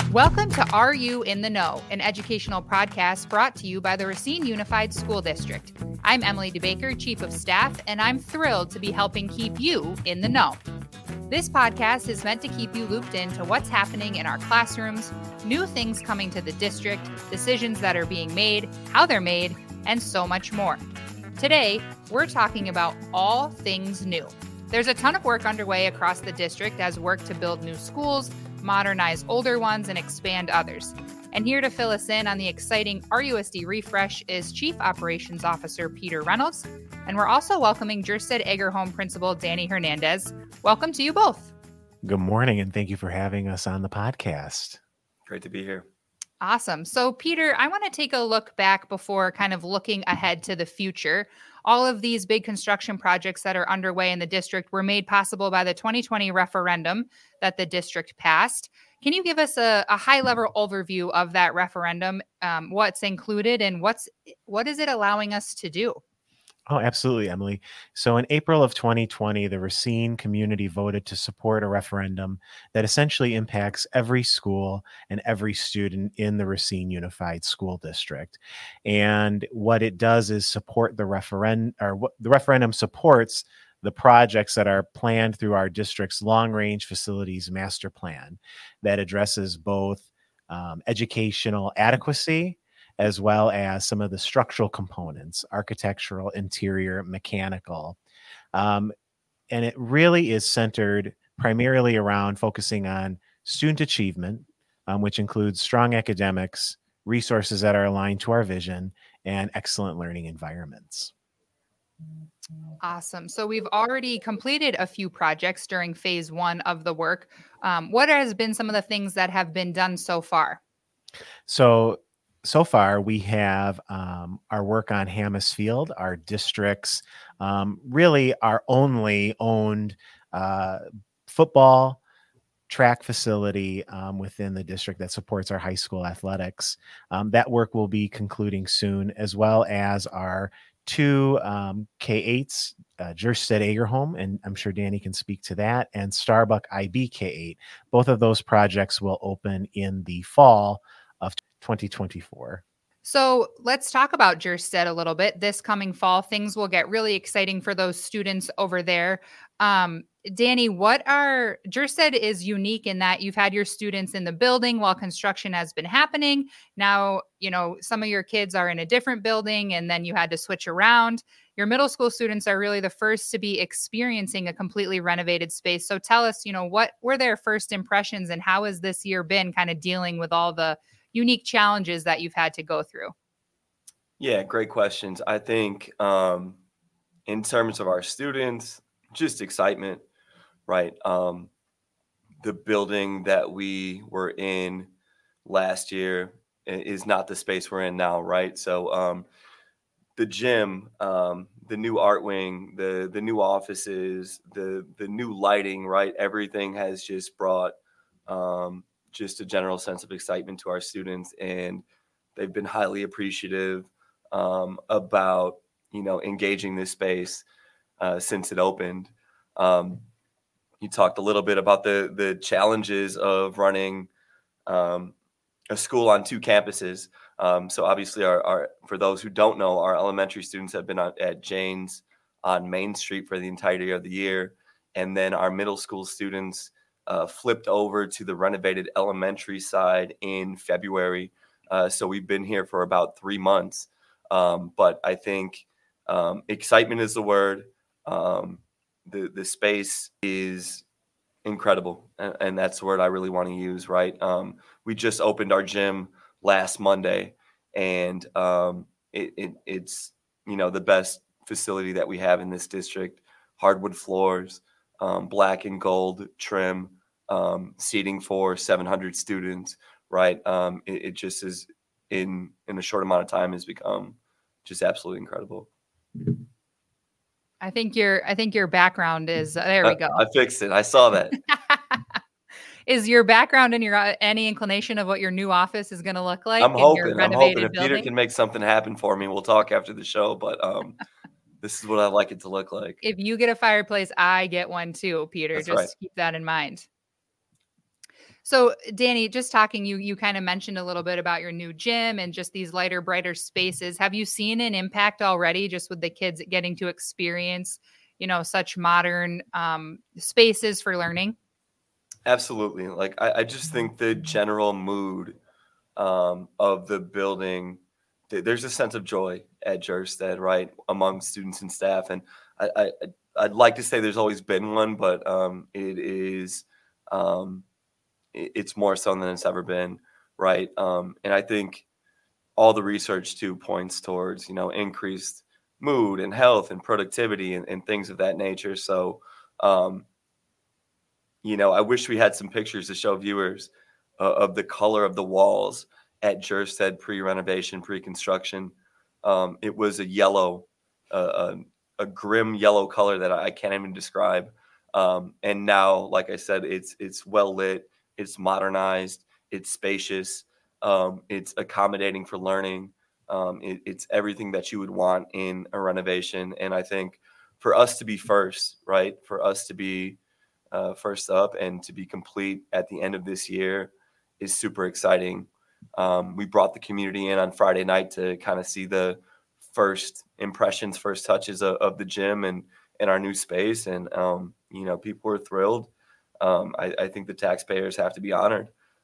Welcome to Are You in the Know, an educational podcast brought to you by the Racine Unified School District. I'm Emily DeBaker, Chief of Staff, and I'm thrilled to be helping keep you in the know. This podcast is meant to keep you looped into what's happening in our classrooms, new things coming to the district, decisions that are being made, how they're made, and so much more. Today, we're talking about all things new. There's a ton of work underway across the district as work to build new schools, modernize older ones, and expand others. And here to fill us in on the exciting RUSD refresh is Chief Operations Officer Peter Reynolds. And we're also welcoming Jerstead Agerholm Principal Danny Hernandez. Welcome to you both. Good morning, and thank you for having us on the podcast. Great to be here. Awesome. So, Peter, I want to take a look back before kind of looking ahead to the future. All of these big construction projects that are underway in the district were made possible by the 2020 referendum that the district passed. Can you give us a high-level overview of that referendum, what's included, and what is it allowing us to do? Oh, absolutely, Emily. So in April of 2020, the Racine community voted to support a referendum that essentially impacts every school and every student in the Racine Unified School District. And what it does is support the referendum, or what the referendum supports the projects that are planned through our district's long-range facilities master plan that addresses both educational adequacy as well as some of the structural components, architectural, interior, mechanical. And it really is centered primarily around focusing on student achievement, which includes strong academics, resources that are aligned to our vision, and excellent learning environments. Awesome. So we've already completed a few projects during phase one of the work. What has been some of the things that have been done so far? So far, we have our work on Hammes Field, our district's really our only owned football track facility within the district that supports our high school athletics. That work will be concluding soon, as well as our two K8s, Jerstead Agerholm, and I'm sure Danny can speak to that, and Starbuck IB K8. Both of those projects will open in the fall of 2024. So let's talk about Jerstead a little bit. This coming fall, things will get really exciting for those students over there. Danny, Jerstead is unique in that you've had your students in the building while construction has been happening. Now, some of your kids are in a different building and then you had to switch around. Your middle school students are really the first to be experiencing a completely renovated space. So tell us, what were their first impressions and how has this year been kind of dealing with all the unique challenges that you've had to go through? Yeah, great questions. I think in terms of our students, just excitement, right? The building that we were in last year is not the space we're in now, right? So the gym, the new art wing, the new offices, the new lighting, right? Everything has just brought just a general sense of excitement to our students, and they've been highly appreciative about engaging this space since it opened. You talked a little bit about the challenges of running a school on two campuses. So obviously, our for those who don't know, our elementary students have been at Janes on Main Street for the entirety of the year, and then our middle school students flipped over to the renovated elementary side in February. So we've been here for about 3 months. But I think excitement is the word. The space is incredible. And that's the word I really want to use, right? We just opened our gym last Monday, and it's, the best facility that we have in this district. Hardwood floors, black and gold trim, seating for 700 students, right? It just is in a short amount of time has become just absolutely incredible. I think your background is there. We go. I fixed it. I saw that. Is your background and your any inclination of what your new office is going to look like? I'm hoping if building? Peter can make something happen for me, we'll talk after the show. But this is what I like it to look like. If you get a fireplace, I get one too, Peter. That's Just right. keep that in mind. So Danny, just talking, you kind of mentioned a little bit about your new gym and just these lighter, brighter spaces. Have you seen an impact already just with the kids getting to experience, such modern spaces for learning? Absolutely. Like I just think the general mood of the building, there's a sense of joy at Jerstead, right, among students and staff. And I'd like to say there's always been one, but it's more so than it's ever been, right? And I think all the research too points towards, increased mood and health and productivity and things of that nature. So, I wish we had some pictures to show viewers of the color of the walls at Jerstead pre-renovation, pre-construction. It was a yellow, a grim yellow color that I can't even describe. And now, like I said, it's well lit, it's modernized, it's spacious, it's accommodating for learning. It's everything that you would want in a renovation. And I think for us to be first, right, for us to be first up and to be complete at the end of this year is super exciting. We brought the community in on Friday night to kind of see the first impressions, first touches of the gym and our new space. And, people were thrilled. I think the taxpayers have to be honored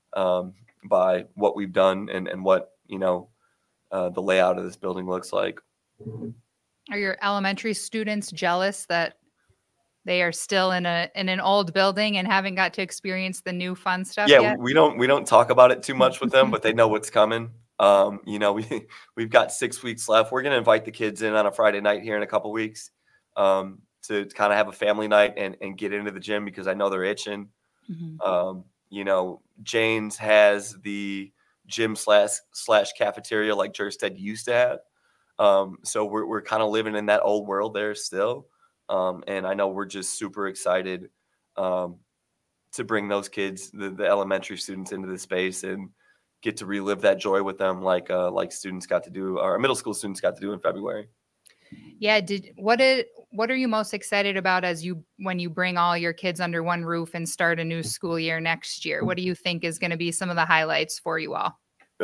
by what we've done and what, the layout of this building looks like. Are your elementary students jealous that they are still in an old building and haven't got to experience the new fun stuff yet? We don't talk about it too much with them, but they know what's coming. We've got 6 weeks left. We're going to invite the kids in on a Friday night here in a couple weeks to kind of have a family night and get into the gym because I know they're itching. Mm-hmm. Jane's has the gym slash cafeteria like Jerstead used to have. So we're kind of living in that old world there still. And I know we're just super excited to bring those kids, the elementary students, into the space and get to relive that joy with them, like students got to do, or middle school students got to do in February. Yeah. What are you most excited about when you bring all your kids under one roof and start a new school year next year? What do you think is going to be some of the highlights for you all?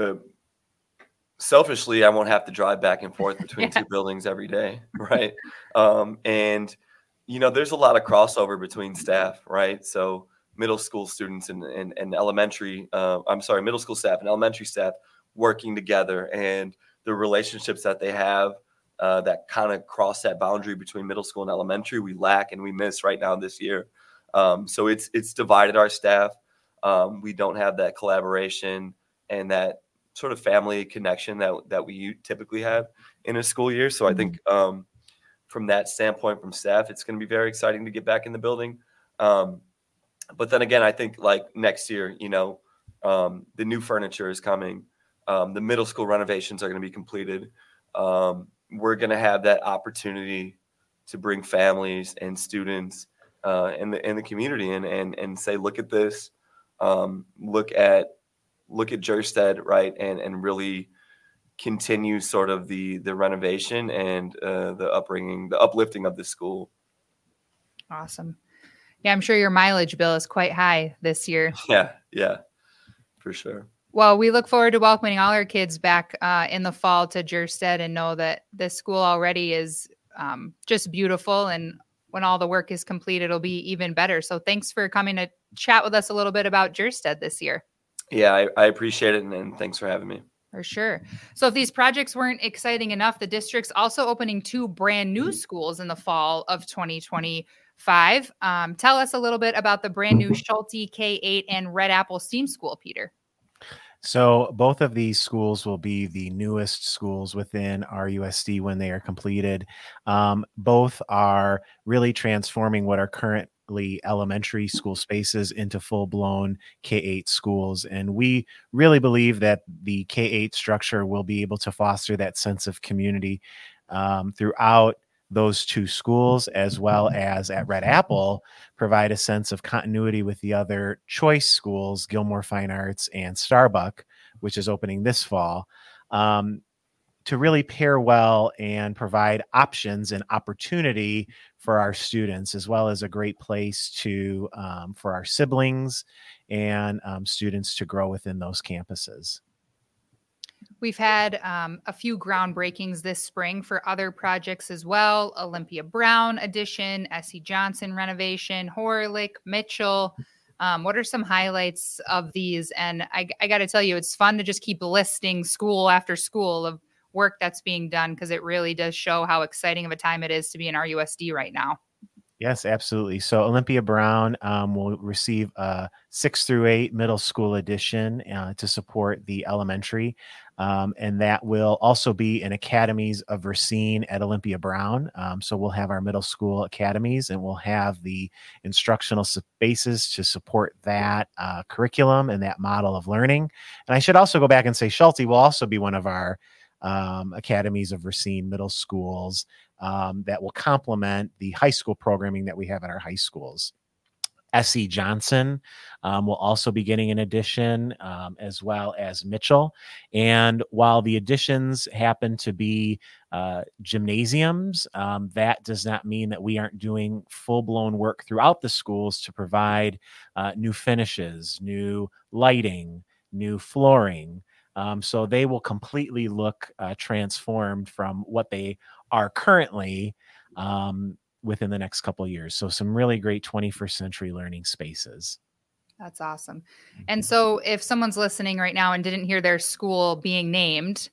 Selfishly, I won't have to drive back and forth between two buildings every day, right? And there's a lot of crossover between staff, right? So middle school students and elementary, middle school staff and elementary staff working together, and the relationships that they have that kind of cross that boundary between middle school and elementary, we lack and we miss right now this year. So it's divided our staff. We don't have that collaboration and that sort of family connection that we typically have in a school year. So I think from that standpoint, from staff, it's going to be very exciting to get back in the building. But then again, I think like next year, the new furniture is coming. The middle school renovations are going to be completed. We're going to have that opportunity to bring families and students in the community and say, look at this, look at Jerstead, right, and really continue sort of the renovation and the uplifting of the school. Awesome. Yeah, I'm sure your mileage bill is quite high this year. Yeah, for sure. Well, we look forward to welcoming all our kids back in the fall to Jerstead and know that this school already is just beautiful. And when all the work is complete, it'll be even better. So thanks for coming to chat with us a little bit about Jerstead this year. Yeah, I appreciate it. And thanks for having me. For sure. So if these projects weren't exciting enough, the district's also opening 2 brand new schools in the fall of 2025. Tell us a little bit about the brand new Schulte K-8 and Red Apple STEAM School, Peter. So both of these schools will be the newest schools within RUSD when they are completed. Both are really transforming what are currently elementary school spaces into full-blown K-8 schools. And we really believe that the K-8 structure will be able to foster that sense of community throughout those 2 schools, as well as at Red Apple, provide a sense of continuity with the other choice schools, Gilmore Fine Arts and Starbuck, which is opening this fall. to really pair well and provide options and opportunity for our students, as well as a great place to for our siblings and students to grow within those campuses. We've had a few groundbreakings this spring for other projects as well. Olympia Brown addition, S.E. Johnson renovation, Horlick, Mitchell. What are some highlights of these? And I got to tell you, it's fun to just keep listing school after school of work that's being done, because it really does show how exciting of a time it is to be in RUSD right now. Yes, absolutely. So Olympia Brown will receive a 6 through 8 middle school addition to support the elementary. And that will also be in Academies of Racine at Olympia Brown. So we'll have our middle school academies, and we'll have the instructional spaces to support that curriculum and that model of learning. And I should also go back and say Schulte will also be one of our Academies of Racine middle schools that will complement the high school programming that we have at our high schools. S.E. Johnson will also be getting an addition, as well as Mitchell. And while the additions happen to be gymnasiums, that does not mean that we aren't doing full-blown work throughout the schools to provide new finishes, new lighting, new flooring. So they will completely look transformed from what they are currently within the next couple of years. So some really great 21st century learning spaces. That's awesome. And so if someone's listening right now and didn't hear their school being named,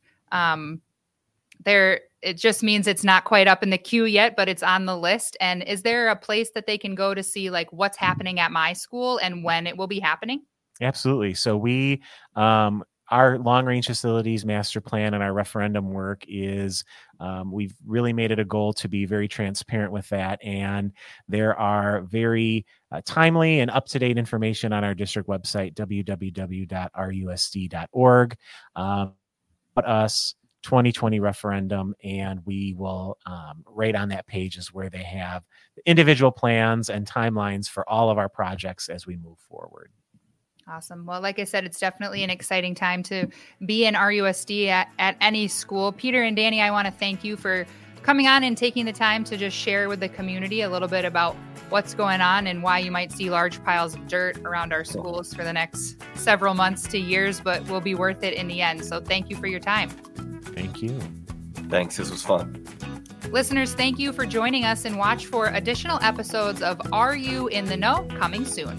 it just means it's not quite up in the queue yet, but it's on the list. And is there a place that they can go to see like what's happening at my school and when it will be happening? Absolutely. So we, our long-range facilities master plan and our referendum work is, we've really made it a goal to be very transparent with that. And there are very timely and up-to-date information on our district website, www.rusd.org, about us, 2020 referendum, and we will, right on that page is where they have individual plans and timelines for all of our projects as we move forward. Awesome. Well, like I said, it's definitely an exciting time to be in RUSD at any school. Peter and Danny, I want to thank you for coming on and taking the time to just share with the community a little bit about what's going on and why you might see large piles of dirt around our schools for the next several months to years, but will be worth it in the end. So thank you for your time. Thank you. Thanks. This was fun. Listeners, thank you for joining us, and watch for additional episodes of Are You in the Know coming soon.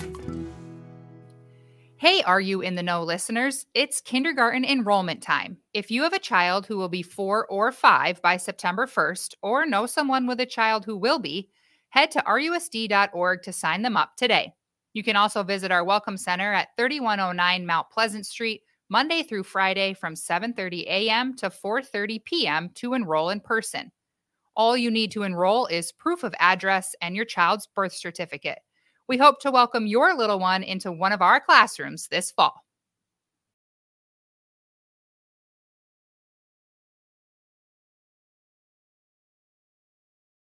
Hey, Are You in the Know listeners? It's kindergarten enrollment time. If you have a child who will be 4 or 5 by September 1st, or know someone with a child who will be, head to rusd.org to sign them up today. You can also visit our Welcome Center at 3109 Mount Pleasant Street, Monday through Friday from 7:30 a.m. to 4:30 p.m. to enroll in person. All you need to enroll is proof of address and your child's birth certificate. We hope to welcome your little one into one of our classrooms this fall.